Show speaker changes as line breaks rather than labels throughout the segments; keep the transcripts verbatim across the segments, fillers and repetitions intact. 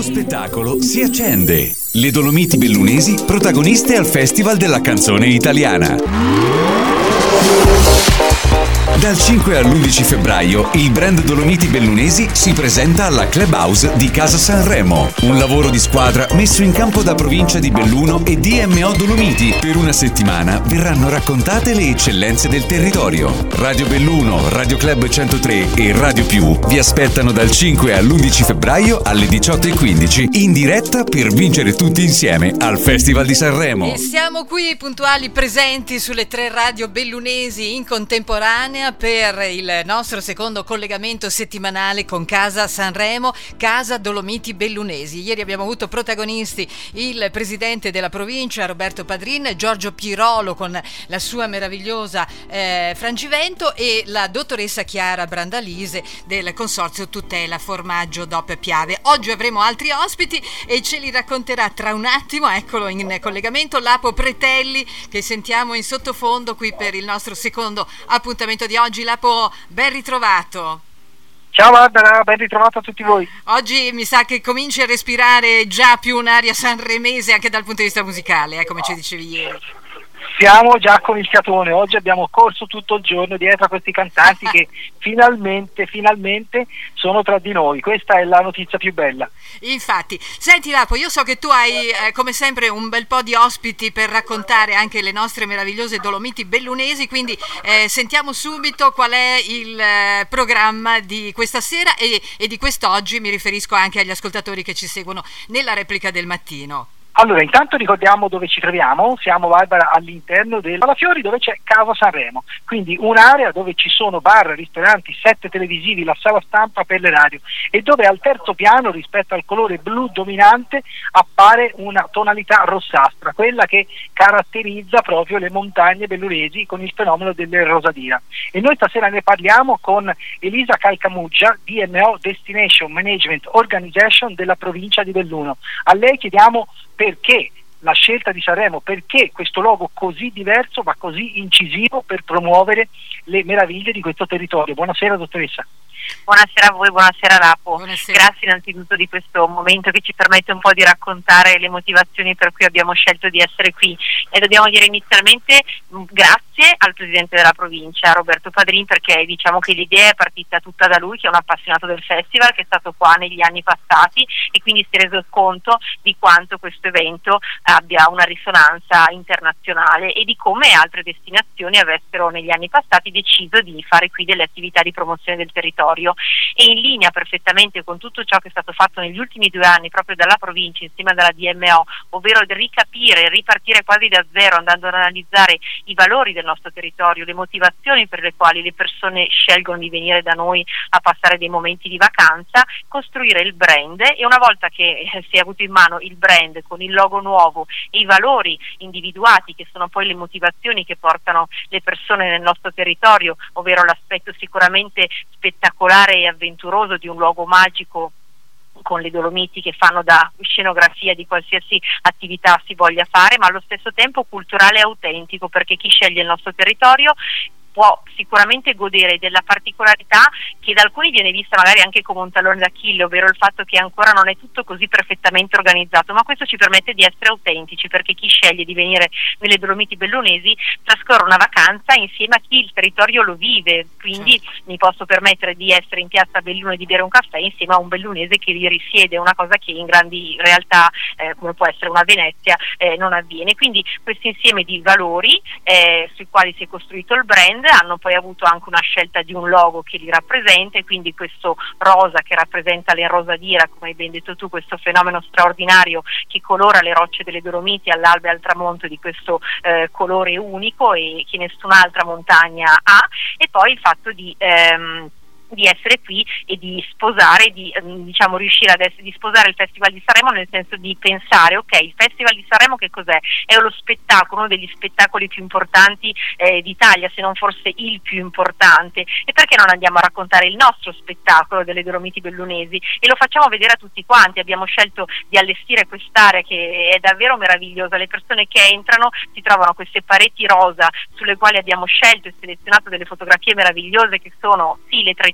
spettacolo si accende. Le Dolomiti Bellunesi, protagoniste al Festival della Canzone Italiana. Dal cinque all'undici febbraio il brand Dolomiti Bellunesi si presenta alla Clubhouse di Casa Sanremo. Un lavoro di squadra messo in campo da Provincia di Belluno e D M O Dolomiti. Per una settimana verranno raccontate le eccellenze del territorio. Radio Belluno, Radio Club centotré e Radio Più vi aspettano dal cinque all'undici febbraio alle diciotto e quindici in diretta per vincere tutti insieme al Festival di Sanremo.
E siamo qui puntuali, presenti sulle tre radio bellunesi in contemporanea per il nostro secondo collegamento settimanale con Casa Sanremo, Casa Dolomiti Bellunesi. Ieri abbiamo avuto protagonisti il presidente della provincia Roberto Padrin, Giorgio Pirolo con la sua meravigliosa eh, Frangivento e la dottoressa Chiara Brandalise del consorzio Tutela Formaggio D O P Piave. Oggi avremo altri ospiti e ce li racconterà tra un attimo, eccolo in collegamento, Lapo Pretelli, che sentiamo in sottofondo qui per il nostro secondo appuntamento di oggi. Lapo, ben ritrovato.
Ciao Barbara, ben ritrovato a tutti voi.
Oggi mi sa che cominci a respirare già più un'aria sanremese anche dal punto di vista musicale, eh, come ci dicevi ieri.
Siamo già con il fiatone, oggi abbiamo corso tutto il giorno dietro a questi cantanti che finalmente, finalmente sono tra di noi. Questa è la notizia più bella.
Infatti, senti Lapo, io so che tu hai eh, come sempre un bel po' di ospiti per raccontare anche le nostre meravigliose Dolomiti Bellunesi, quindi eh, sentiamo subito qual è il eh, programma di questa sera e, e di quest'oggi. Mi riferisco anche agli ascoltatori che ci seguono nella replica del mattino.
Allora, intanto ricordiamo dove ci troviamo. Siamo, Barbara, all'interno del Palafiori, dove c'è Casa Sanremo, quindi un'area dove ci sono bar, ristoranti, set televisivi, la sala stampa per le radio, e dove al terzo piano, rispetto al colore blu dominante, appare una tonalità rossastra, quella che caratterizza proprio le montagne bellunesi con il fenomeno delle rosadira. E noi stasera ne parliamo con Elisa Calcamuggia, D M O Destination Management Organization della provincia di Belluno. A lei chiediamo perché la scelta di Sanremo, perché questo logo così diverso ma così incisivo per promuovere le meraviglie di questo territorio. Buonasera dottoressa.
Buonasera a voi, buonasera Lapo.
Buonasera.
Grazie innanzitutto di questo momento che ci permette un po' di raccontare le motivazioni per cui abbiamo scelto di essere qui, e dobbiamo dire inizialmente grazie al presidente della provincia Roberto Padrin, perché diciamo che l'idea è partita tutta da lui, che è un appassionato del festival, che è stato qua negli anni passati e quindi si è reso conto di quanto questo evento abbia una risonanza internazionale e di come altre destinazioni avessero negli anni passati deciso di fare qui delle attività di promozione del territorio. E in linea perfettamente con tutto ciò che è stato fatto negli ultimi due anni proprio dalla provincia insieme alla D M O, ovvero ricapire, ripartire quasi da zero, andando ad analizzare i valori del nostro territorio, le motivazioni per le quali le persone scelgono di venire da noi a passare dei momenti di vacanza, costruire il brand, e una volta che si è avuto in mano il brand con il logo nuovo e i valori individuati, che sono poi le motivazioni che portano le persone nel nostro territorio, ovvero l'aspetto sicuramente spettacolare e avventuroso di un luogo magico con le Dolomiti che fanno da scenografia di qualsiasi attività si voglia fare, ma allo stesso tempo culturale e autentico, perché chi sceglie il nostro territorio può sicuramente godere della particolarità che da alcuni viene vista magari anche come un tallone d'Achille, ovvero il fatto che ancora non è tutto così perfettamente organizzato, ma questo ci permette di essere autentici, perché chi sceglie di venire nelle Dolomiti Bellunesi trascorre una vacanza insieme a chi il territorio lo vive, quindi certo. Mi posso permettere di essere in piazza Belluno e di bere un caffè insieme a un bellunese che vi risiede, una cosa che in grandi realtà eh, come può essere una Venezia eh, non avviene. Quindi questo insieme di valori eh, sui quali si è costruito il brand hanno poi avuto anche una scelta di un logo che li rappresenta, e quindi questo rosa che rappresenta l'enrosadira, come hai ben detto tu, questo fenomeno straordinario che colora le rocce delle Dolomiti all'alba e al tramonto di questo eh, colore unico e che nessun'altra montagna ha, e poi il fatto di ehm, di essere qui e di sposare, di diciamo riuscire ad essere, di sposare il Festival di Sanremo, nel senso di pensare, ok, il Festival di Sanremo che cos'è? È lo spettacolo, uno degli spettacoli più importanti eh, d'Italia, se non forse il più importante, e perché non andiamo a raccontare il nostro spettacolo delle Dolomiti Bellunesi e lo facciamo vedere a tutti quanti. Abbiamo scelto di allestire quest'area che è davvero meravigliosa, le persone che entrano si trovano queste pareti rosa sulle quali abbiamo scelto e selezionato delle fotografie meravigliose che sono sì le trecento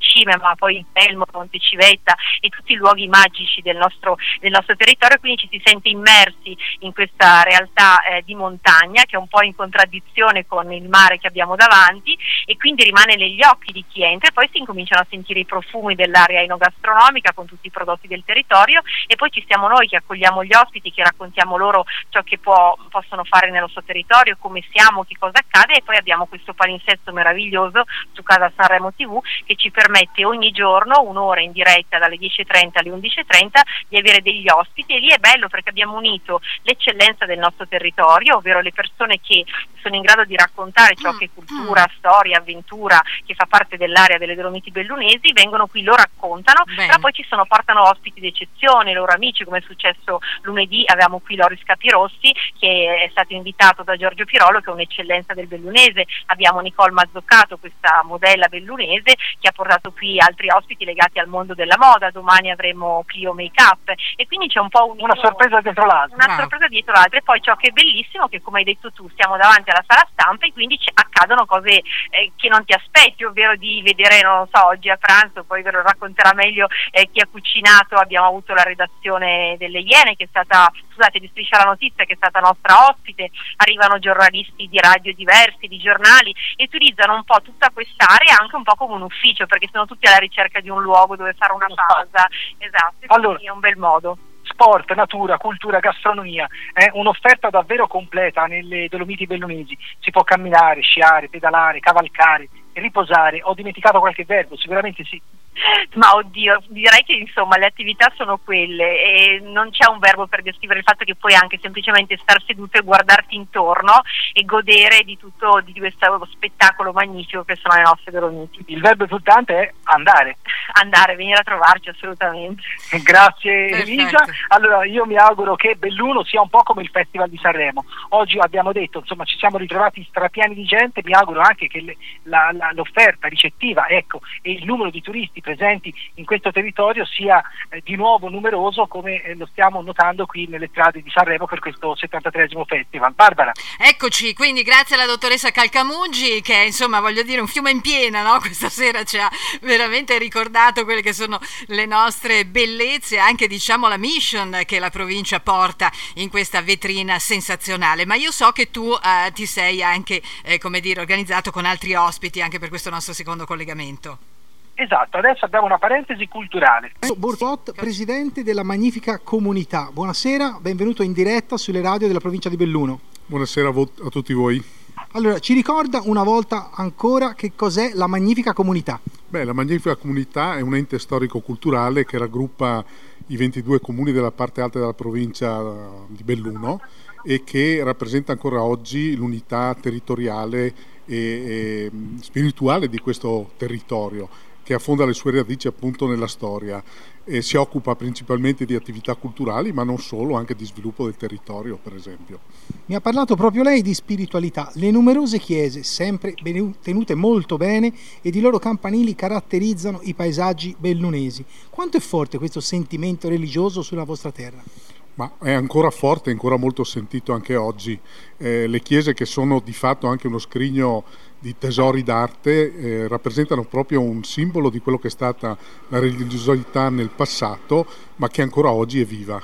Cime, ma poi il Pelmo, Montecivetta e tutti i luoghi magici del nostro, del nostro territorio, quindi ci si sente immersi in questa realtà eh, di montagna che è un po' in contraddizione con il mare che abbiamo davanti, e quindi rimane negli occhi di chi entra, e poi si incominciano a sentire i profumi dell'area enogastronomica con tutti i prodotti del territorio, e poi ci siamo noi che accogliamo gli ospiti, che raccontiamo loro ciò che può, possono fare nel nostro territorio, come siamo, che cosa accade, e poi abbiamo questo palinsesto meraviglioso su Casa Sanremo tivù che ci permette ogni giorno un'ora in diretta dalle dieci e trenta alle undici e trenta di avere degli ospiti, e lì è bello perché abbiamo unito l'eccellenza del nostro territorio, ovvero le persone che sono in grado di raccontare ciò che è cultura, storia, avventura, che fa parte dell'area delle Dolomiti Bellunesi, vengono qui, lo raccontano. Bene. Però poi ci sono, portano ospiti d'eccezione, loro amici, come è successo lunedì, avevamo qui Loris Capirossi che è stato invitato da Giorgio Pirolo, che è un'eccellenza del bellunese, abbiamo Nicole Mazzoccato, questa modella bellunese che ha portato qui altri ospiti legati al mondo della moda, domani avremo Clio Make Up, e quindi c'è un po' un,
una sorpresa dietro l'altra.
Una ah. sorpresa dietro l'altra, e poi ciò che è bellissimo che, come hai detto tu, siamo davanti alla sala stampa e quindi accadono cose eh, che non ti aspetti, ovvero di vedere, non lo so, oggi a pranzo, poi ve lo racconterà meglio eh, chi ha cucinato, abbiamo avuto la redazione delle Iene che è stata, scusate, di Striscia la Notizia, che è stata nostra ospite, arrivano giornalisti di radio diversi, di giornali, e utilizzano un po' tutta quest'area anche un po' come un ufficio, perché sono tutti alla ricerca di un luogo dove fare una pausa. Esatto,
allora,
è un bel modo.
Sport, natura, cultura, gastronomia, è un'offerta davvero completa nelle Dolomiti Bellunesi. Si può camminare, sciare, pedalare, cavalcare, riposare. Ho dimenticato qualche verbo? Sicuramente sì.
Ma oddio, direi che insomma le attività sono quelle e non c'è un verbo per descrivere il fatto che puoi anche semplicemente star seduto e guardarti intorno e godere di tutto, di questo spettacolo magnifico che sono le nostre Dolomiti.
Il verbo esultante è andare.
Andare, venire a trovarci, assolutamente.
Grazie.
Perfetto.
Elisa. Allora io mi auguro che Belluno sia un po' come il Festival di Sanremo. Oggi abbiamo detto, insomma, ci siamo ritrovati strapieni di gente, mi auguro anche che le, la, la, l'offerta ricettiva, ecco, e il numero di turisti presenti in questo territorio sia eh, di nuovo numeroso, come eh, lo stiamo notando qui nelle strade di Sanremo per questo settantatreesimo festival. Barbara.
Eccoci, quindi grazie alla dottoressa Calcamugi che insomma, voglio dire, un fiume in piena, no? Questa sera ci ha veramente ricordato quelle che sono le nostre bellezze, anche diciamo la mission che la provincia porta in questa vetrina sensazionale. Ma io so che tu eh, ti sei anche eh, come dire organizzato con altri ospiti anche per questo nostro secondo collegamento.
Esatto, adesso abbiamo una parentesi culturale.
Bortolot, presidente della Magnifica Comunità. Buonasera, benvenuto in diretta sulle radio della provincia di Belluno.
Buonasera a, vo- a tutti voi.
Allora, ci ricorda una volta ancora che cos'è la Magnifica Comunità?
Beh, la Magnifica Comunità è un ente storico-culturale che raggruppa i ventidue comuni della parte alta della provincia di Belluno e che rappresenta ancora oggi l'unità territoriale e, e spirituale di questo territorio, che affonda le sue radici appunto nella storia e si occupa principalmente di attività culturali, ma non solo, anche di sviluppo del territorio, per esempio.
Mi ha parlato proprio lei di spiritualità. Le numerose chiese, sempre tenute molto bene, ed i loro campanili caratterizzano i paesaggi bellunesi. Quanto è forte questo sentimento religioso sulla vostra terra?
Ma è ancora forte, ancora molto sentito anche oggi. Eh, le chiese, che sono di fatto anche uno scrigno di tesori d'arte, eh, rappresentano proprio un simbolo di quello che è stata la religiosità nel passato, ma che ancora oggi è viva.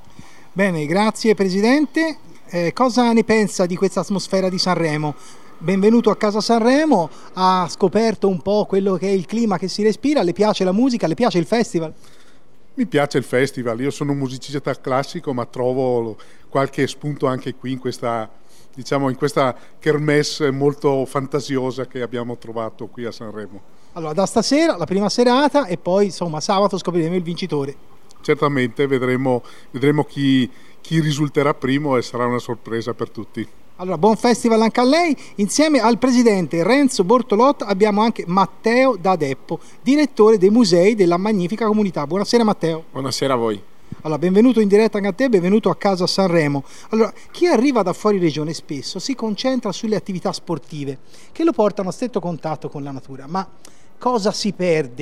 Bene, grazie Presidente. Eh, cosa ne pensa di questa atmosfera di Sanremo? Benvenuto a Casa Sanremo, ha scoperto un po' quello che è il clima che si respira, le piace la musica, le piace il festival?
Mi piace il festival, io sono un musicista classico, ma trovo qualche spunto anche qui in questa, diciamo, in questa kermesse molto fantasiosa che abbiamo trovato qui a Sanremo.
Allora, da stasera la prima serata e poi insomma sabato scopriremo il vincitore.
Certamente vedremo, vedremo chi, chi risulterà primo e sarà una sorpresa per tutti.
Allora, buon festival anche a lei. Insieme al presidente Renzo Bortolot abbiamo anche Matteo D'Adeppo, direttore dei musei della Magnifica Comunità. Buonasera Matteo.
Buonasera a voi.
Allora, benvenuto in diretta anche a te, benvenuto a Casa Sanremo. Allora, chi arriva da fuori regione spesso si concentra sulle attività sportive che lo portano a stretto contatto con la natura, ma cosa si perde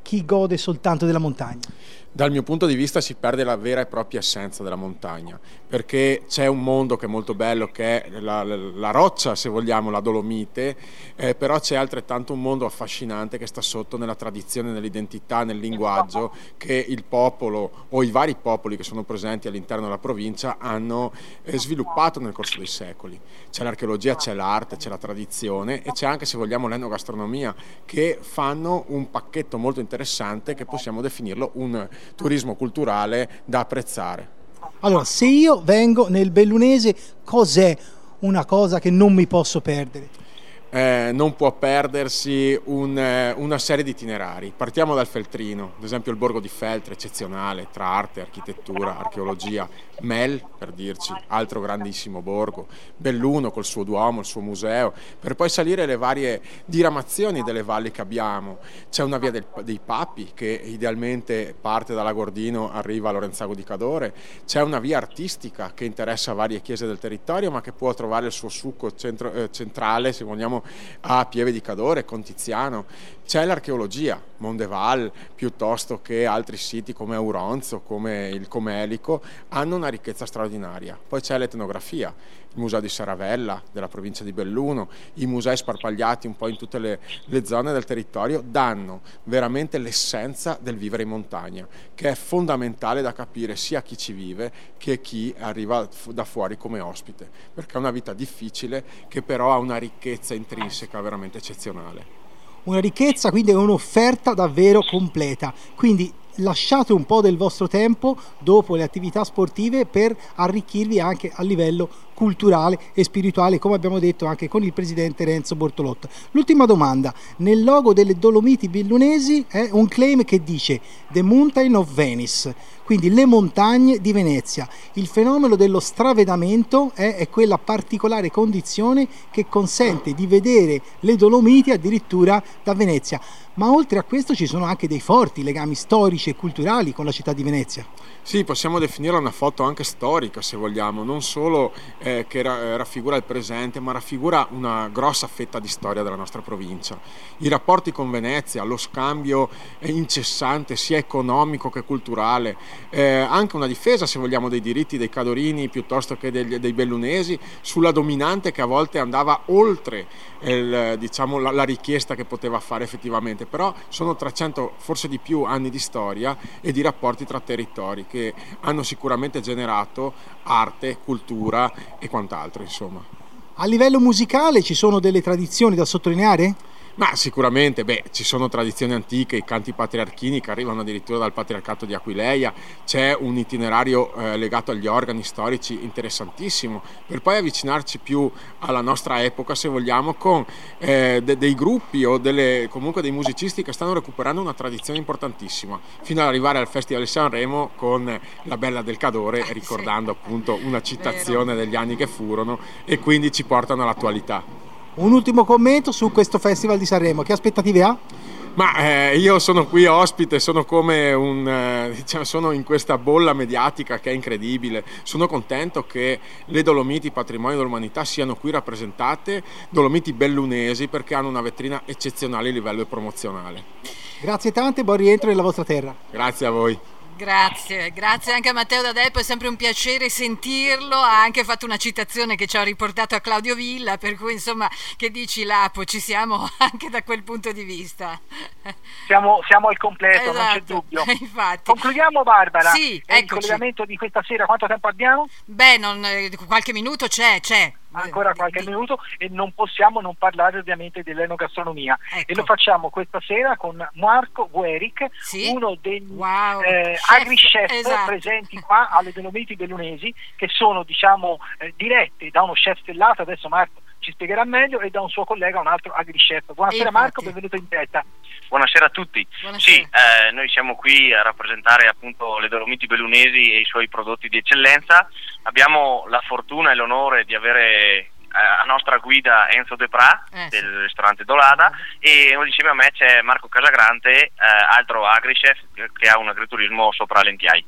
chi gode soltanto della montagna?
Dal mio punto di vista si perde la vera e propria essenza della montagna, perché c'è un mondo che è molto bello, che è la, la, la roccia, se vogliamo, la Dolomite, eh, però c'è altrettanto un mondo affascinante che sta sotto nella tradizione, nell'identità, nel linguaggio che il popolo o i vari popoli che sono presenti all'interno della provincia hanno eh, sviluppato nel corso dei secoli. C'è l'archeologia, c'è l'arte, c'è la tradizione e c'è anche, se vogliamo, l'enogastronomia, che fanno un pacchetto molto interessante che possiamo definirlo un turismo culturale da apprezzare.
Allora, se io vengo nel Bellunese, cos'è una cosa che non mi posso perdere?
Eh, non può perdersi un, eh, una serie di itinerari. Partiamo dal Feltrino, ad esempio il borgo di Feltre, eccezionale, tra arte, architettura, archeologia. Mel, per dirci, altro grandissimo borgo. Belluno col suo Duomo, il suo museo, per poi salire le varie diramazioni delle valli che abbiamo. C'è una via del, dei Papi che idealmente parte da Lagordino, arriva a Lorenzago di Cadore. C'è una via artistica che interessa varie chiese del territorio, ma che può trovare il suo succo centro, eh, centrale, se vogliamo, a Pieve di Cadore, con Tiziano. C'è l'archeologia, Mondeval, piuttosto che altri siti come Auronzo, come il Comelico, hanno una ricchezza straordinaria. Poi c'è l'etnografia, il museo di Saravella della provincia di Belluno, i musei sparpagliati un po' in tutte le, le zone del territorio danno veramente l'essenza del vivere in montagna, che è fondamentale da capire sia a chi ci vive che a chi arriva da fuori come ospite, perché è una vita difficile che però ha una ricchezza intrinseca veramente eccezionale.
Una ricchezza, quindi è un'offerta davvero completa. Quindi lasciate un po' del vostro tempo dopo le attività sportive per arricchirvi anche a livello culturale e spirituale, come abbiamo detto anche con il presidente Renzo Bortolotta. L'ultima domanda: nel logo delle Dolomiti Bellunesi è un claim che dice The Mountain of Venice, quindi le montagne di Venezia. Il fenomeno dello stravedamento è, è quella particolare condizione che consente di vedere le Dolomiti addirittura da Venezia. Ma oltre a questo ci sono anche dei forti legami storici e culturali con la città di Venezia.
Sì, possiamo definirla una foto anche storica, se vogliamo, non solo eh, che ra- raffigura il presente, ma raffigura una grossa fetta di storia della nostra provincia. I rapporti con Venezia, lo scambio incessante sia economico che culturale, eh, anche una difesa, se vogliamo, dei diritti dei cadorini piuttosto che degli, dei bellunesi sulla dominante che a volte andava oltre il, diciamo, la, la richiesta che poteva fare effettivamente. Però sono trecento, forse di più, anni di storia e di rapporti tra territori che hanno sicuramente generato arte, cultura e quant'altro, insomma.
A livello musicale ci sono delle tradizioni da sottolineare?
Ma sicuramente, beh, ci sono tradizioni antiche, i canti patriarchini che arrivano addirittura dal patriarcato di Aquileia, c'è un itinerario eh, legato agli organi storici interessantissimo, per poi avvicinarci più alla nostra epoca, se vogliamo, con eh, de- dei gruppi o delle, comunque dei musicisti che stanno recuperando una tradizione importantissima, fino ad arrivare al Festival di Sanremo con La Bella del Cadore, ricordando appunto una citazione degli anni che furono e quindi ci portano all'attualità.
Un ultimo commento su questo Festival di Sanremo, che aspettative ha?
Ma eh, io sono qui ospite, sono come un eh, diciamo, sono in questa bolla mediatica che è incredibile. Sono contento che le Dolomiti Patrimonio dell'Umanità siano qui rappresentate, Dolomiti bellunesi, perché hanno una vetrina eccezionale a livello promozionale.
Grazie tante, buon rientro nella vostra terra.
Grazie a voi.
Grazie, grazie anche a Matteo D'Adelpo, è sempre un piacere sentirlo, ha anche fatto una citazione che ci ha riportato a Claudio Villa, per cui insomma, che dici Lapo, ci siamo anche da quel punto di vista.
Siamo, siamo al completo,
esatto,
non c'è dubbio.
Infatti.
Concludiamo, Barbara.
Sì,
e il
eccoci.
collegamento di questa sera quanto tempo abbiamo?
Beh, non, qualche minuto c'è, c'è.
Ancora qualche minuto e non possiamo non parlare ovviamente dell'enogastronomia,
ecco.
E lo facciamo questa sera con Marco Gueric,
sì?
uno degli
wow.
eh, agri-chef
esatto.
presenti qua alle Dolomiti Bellunesi, che sono diciamo eh, diretti da uno chef stellato, adesso Marco ci spiegherà meglio, e da un suo collega, un altro agri-chef. Buonasera
Infatti.
Marco, benvenuto in diretta.
Buonasera a tutti.
Buonasera.
Sì, eh, noi siamo qui a rappresentare appunto le Dolomiti Bellunesi e i suoi prodotti di eccellenza. Abbiamo la fortuna e l'onore di avere eh, a nostra guida Enzo De Pra
eh,
del
sì.
ristorante Dolada, e insieme a me c'è Marco Casagrande, eh, altro agri-chef che ha un agriturismo sopra Lentiai.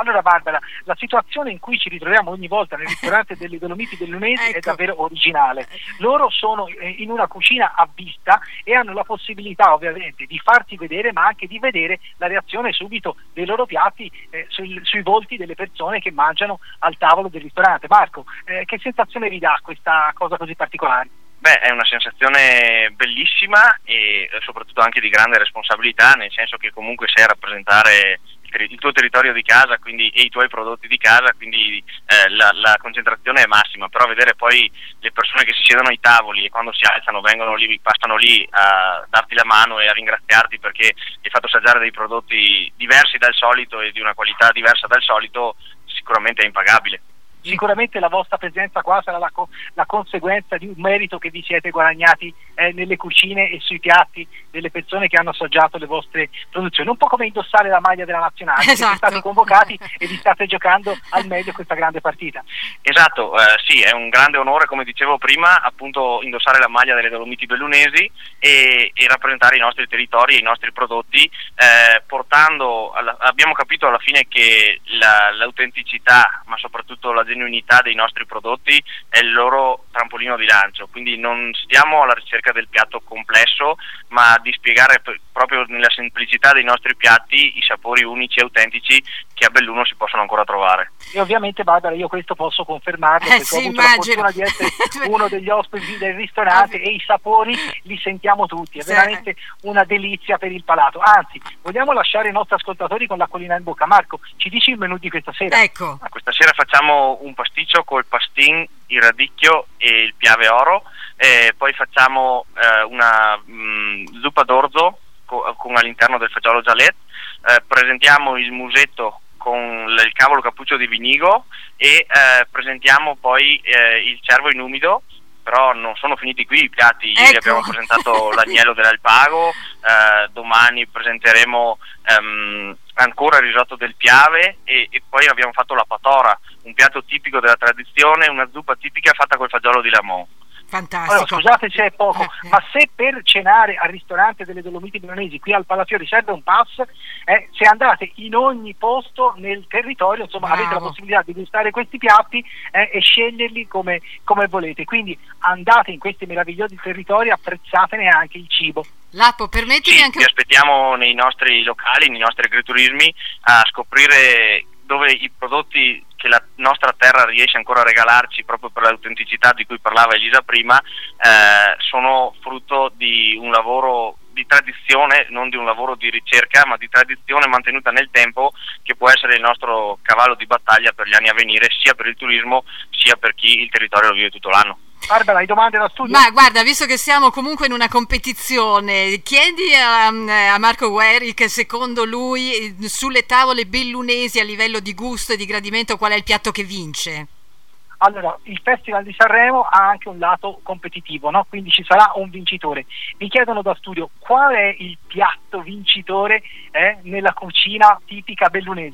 Allora Barbara, la situazione in cui ci ritroviamo ogni volta nel ristorante delle Dolomiti Bellunesi ecco. è davvero originale. Loro sono in una cucina a vista e hanno la possibilità ovviamente di farti vedere, ma anche di vedere la reazione subito dei loro piatti eh, sui, sui volti delle persone che mangiano al tavolo del ristorante. Marco, eh, che sensazione vi dà questa cosa così particolare?
Beh, è una sensazione bellissima e soprattutto anche di grande responsabilità, nel senso che comunque sei a rappresentare il tuo territorio di casa, quindi, e i tuoi prodotti di casa, quindi eh, la, la concentrazione è massima, però vedere poi le persone che si siedono ai tavoli e quando si alzano vengono lì, passano lì a darti la mano e a ringraziarti perché hai fatto assaggiare dei prodotti diversi dal solito e di una qualità diversa dal solito, sicuramente è impagabile.
Sicuramente la vostra presenza qua sarà la, co- la conseguenza di un merito che vi siete guadagnati eh, nelle cucine e sui piatti delle persone che hanno assaggiato le vostre produzioni, un po' come indossare la maglia della nazionale, esatto. Siete stati convocati e vi state giocando al meglio questa grande partita.
Esatto, eh, sì, è un grande onore, come dicevo prima, appunto indossare la maglia delle Dolomiti Bellunesi e, e rappresentare i nostri territori e i nostri prodotti, eh, portando, alla, abbiamo capito alla fine che la, l'autenticità, ma soprattutto la genuinità dei nostri prodotti è il loro trampolino di lancio, quindi non stiamo alla ricerca del piatto complesso, ma di spiegare p- proprio nella semplicità dei nostri piatti i sapori unici e autentici che a Belluno si possono ancora trovare.
E ovviamente Barbara, io questo posso confermarlo,
eh,
perché
sì,
ho avuto
immagino.
la fortuna di essere uno degli ospiti del ristorante e i sapori li sentiamo tutti, è sì. veramente una delizia per il palato. Anzi, vogliamo lasciare i nostri ascoltatori con l'acquolina in bocca. Marco, ci dici il menù di questa sera?
Ecco.
Ah, questa sera facciamo un pasticcio col pastin, il radicchio e il piave oro, e poi facciamo eh, una mh, zuppa d'orzo co- con all'interno del fagiolo gialet, eh, presentiamo il musetto con il cavolo cappuccio di vinigo e eh, presentiamo poi eh, il cervo in umido. Però non sono finiti qui i piatti, ieri ecco. abbiamo presentato l'agnello dell'alpago, eh, domani presenteremo ehm, ancora il risotto del piave e, e poi abbiamo fatto la patora, un piatto tipico della tradizione, una zuppa tipica fatta col fagiolo di Lamont.
Fantastico.
Allora, scusate se è poco, eh, ma se per cenare al ristorante delle Dolomiti Bellunesi qui al Palafiori serve un pass, eh, se andate in ogni posto nel territorio, insomma, bravo. Avete la possibilità di gustare questi piatti eh, e sceglierli come, come volete. Quindi andate in questi meravigliosi territori, apprezzatene anche il cibo.
Lapo, permettimi
sì,
anche...
vi aspettiamo nei nostri locali, nei nostri agriturismi, a scoprire dove i prodotti che la nostra terra riesce ancora a regalarci proprio per l'autenticità di cui parlava Elisa prima, eh, sono frutto di un lavoro di tradizione, non di un lavoro di ricerca, ma di tradizione mantenuta nel tempo, che può essere il nostro cavallo di battaglia per gli anni a venire, sia per il turismo sia per chi il territorio lo vive tutto l'anno.
Barbara, hai domande da studio?
Ma guarda, visto che siamo comunque in una competizione, chiedi a, a Marco Werik, secondo lui, sulle tavole bellunesi a livello di gusto e di gradimento, qual è il piatto che vince?
Allora, il Festival di Sanremo ha anche un lato competitivo, no? Quindi ci sarà un vincitore. Mi chiedono da studio qual è il piatto vincitore eh, nella cucina tipica bellunese?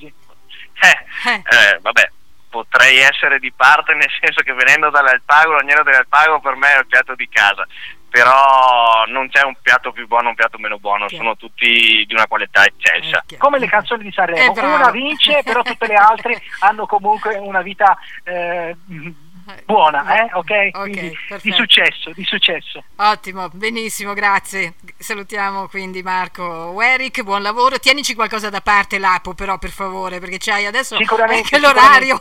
Eh, eh, vabbè. Potrei essere di parte, nel senso che venendo dall'Alpago, l'agnello dell'Alpago per me è il piatto di casa, però non c'è un piatto più buono, un piatto meno buono, sono tutti di una qualità eccelsa.
Come le canzoni di Sanremo, una vince, però tutte le altre hanno comunque una vita eh, buona, eh? ok? Quindi di successo, di successo.
Ottimo, benissimo, grazie. Salutiamo quindi Marco Werik, buon lavoro. Tienici qualcosa da parte, Lapo, però, per favore, perché c'hai adesso
sicuramente,
anche l'orario.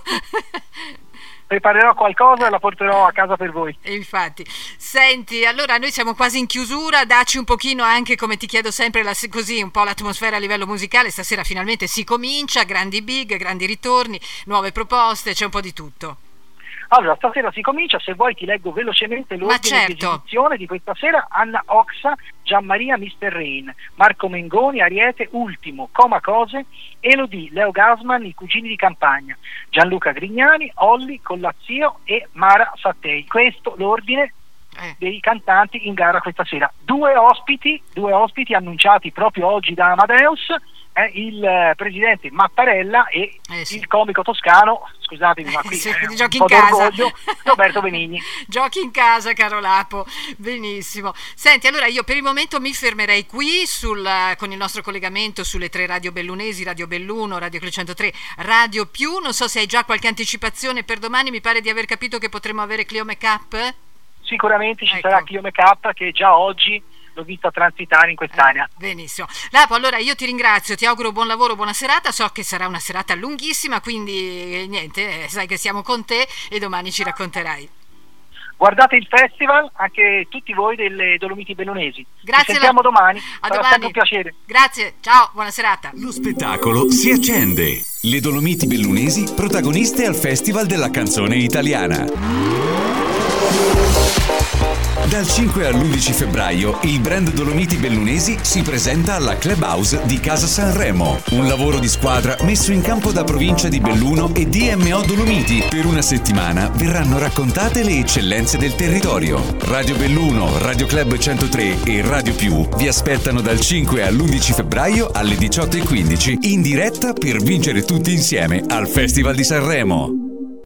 Preparerò qualcosa e la porterò a casa per voi.
Infatti. Senti, allora noi siamo quasi in chiusura, dacci un pochino anche, come ti chiedo sempre, la, così un po' l'atmosfera a livello musicale. Stasera finalmente si comincia, grandi big, grandi ritorni, nuove proposte, c'è un po' di tutto.
Allora, stasera si comincia, se vuoi ti leggo velocemente l'ordine certo. di esibizione di questa sera. Anna Oxa, Gianmaria mister Rain, Marco Mengoni, Ariete, Ultimo, Coma Cose, Elodie, Leo Gasman, I Cugini di Campagna, Gianluca Grignani, Olli, Collazzio e Mara Sattei. Questo l'ordine eh. dei cantanti in gara questa sera. Due ospiti, due ospiti annunciati proprio oggi da Amadeus, eh, il eh, presidente Mattarella e
eh sì.
il comico toscano, scusatemi ma qui
sì,
è un
giochi
po'
in casa.
d'orgoglio, Roberto Benigni.
Giochi in casa, caro Lapo, benissimo. Senti, allora io per il momento mi fermerei qui sul, con il nostro collegamento sulle tre radio bellunesi, Radio Belluno, Radio Club centotré, Radio Più. Non so se hai già qualche anticipazione per domani, mi pare di aver capito che potremo avere Clio Make-up.
Sicuramente ci
ecco.
sarà Clio Make-up che già oggi l'ho vista transitare in quest'area.
Eh, benissimo. Lapo, allora io ti ringrazio, ti auguro buon lavoro, buona serata, so che sarà una serata lunghissima, quindi eh, niente, eh, sai che siamo con te e domani ci racconterai.
Guardate il festival, anche tutti voi delle Dolomiti Bellunesi.
Grazie.
Ci sentiamo
la...
domani,
a
sarà
domani.
sempre un piacere.
Grazie, ciao, buona serata.
Lo spettacolo si accende. Le Dolomiti Bellunesi protagoniste al Festival della Canzone Italiana. Dal cinque all'undici febbraio il brand Dolomiti Bellunesi si presenta alla Clubhouse di Casa Sanremo, un lavoro di squadra messo in campo da Provincia di Belluno e D M O Dolomiti. Per una settimana verranno raccontate le eccellenze del territorio. Radio Belluno, Radio Club centotré e Radio Più vi aspettano dal cinque all'undici febbraio alle diciotto e quindici in diretta per vincere tutti insieme al Festival di Sanremo.